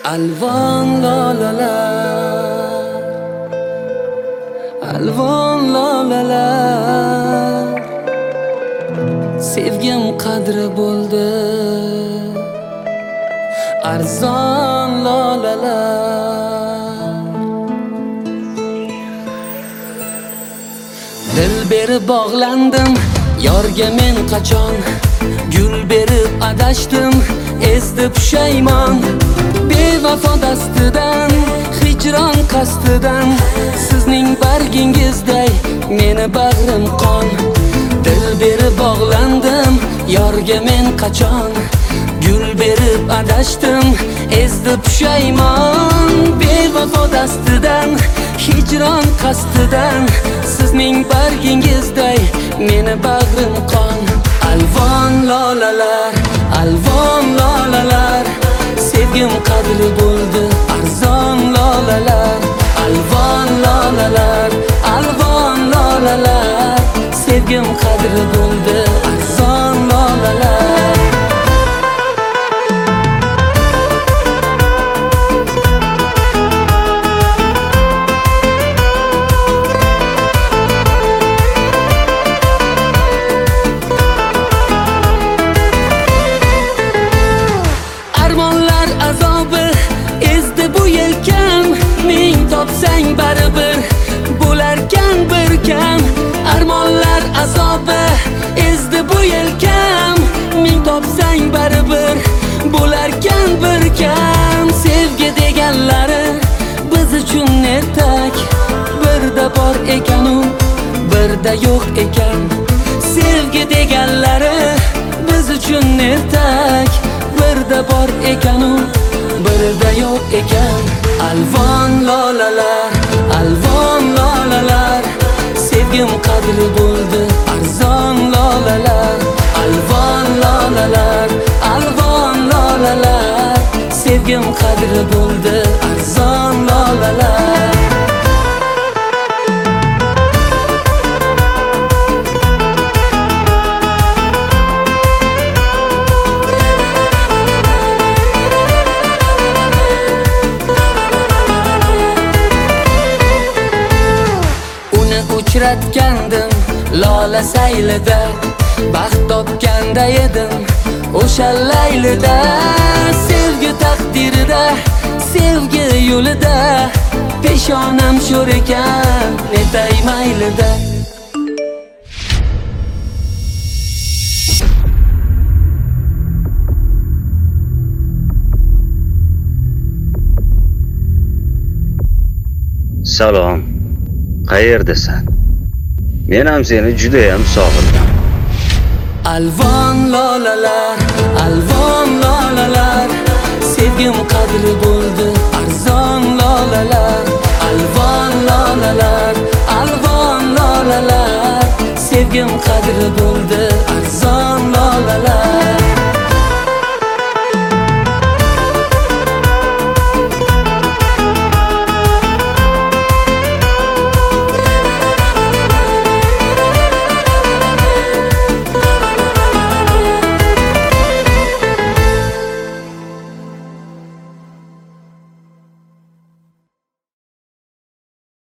Alvon lolalar, alvon lolalar, sevgim qadri bo'ldi, arzon lolalar. Dil berib bog'landim, yorga men qachon, gul berib adashdim, ezdi pushaymon. Bevafo dastidan, hijron qastidan, sizning bargingizday meni bag'rim qon. Dil berib bog'landim, yorga men qachon, gul berib adashdim, ezdi pushaymon. Bevafo dastidan, hijron qastidan, sizning bargingizday meni bag'rim qon. Alvon lolalar, alvon lolalar, sevgim qadri bo'ldi, arzon lolalar. Alvon lolalar, alvon lolalar, sevgim qadri bo'ldi, arzon lolalar. Topsang baribir bo'larkan bir kam, armonlar azobi ezdi bu yelkam. Ming topsang baribir bo'larkan bir kam. Sevgi deganlari biz uchun ertak, birda bor ekan u, birda yo'q ekan. Sevgi deganlari biz uchun ertak, birda bor ekan u, birda yo'q ekan. Alvon lolalar, alvon lolalar, sevgim qadri bo'ldi, arzon lolalar. Alvon lolalar, alvon lolalar, sevgim qadri bo'ldi, arzon lolalar. Uchratgandim lola saylida, baxt topganda edim o'sha laylida. Sevgi taqdirida, sevgi yo'lida, peshonam sho'r ekan, netay maylida. Salom, qayerdasan? Men ham seni juda ham sog'indim. Alvon lolalar, alvon lolalar, sevgim qadri bo'ldi, arzon lolalar. Alvon lolalar, alvon lolalar, sevgim qadri bo'ldi, arzon lolalar.